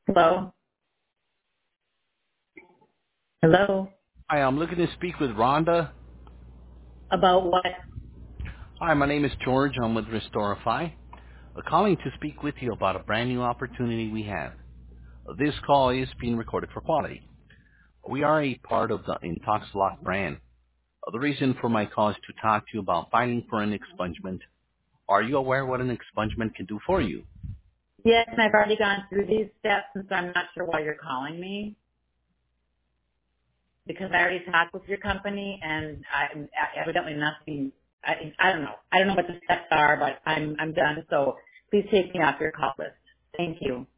Hello? Hello? Hi, I'm looking to speak with Rhonda. About what? Hi, my name is George. I'm with Restorify. Calling to speak with you about a brand new opportunity we have. This call is being recorded for quality. We are a part of the IntoxLock brand. The reason for my call is to talk to you about filing for an expungement. Are you aware what an expungement can do for you? Yes, and I've already gone through these steps, and so I'm not sure why you're calling me because I already talked with your company, and I'm evidently nothing. I don't know. I don't know what the steps are, but I'm done. So please take me off your call list. Thank you.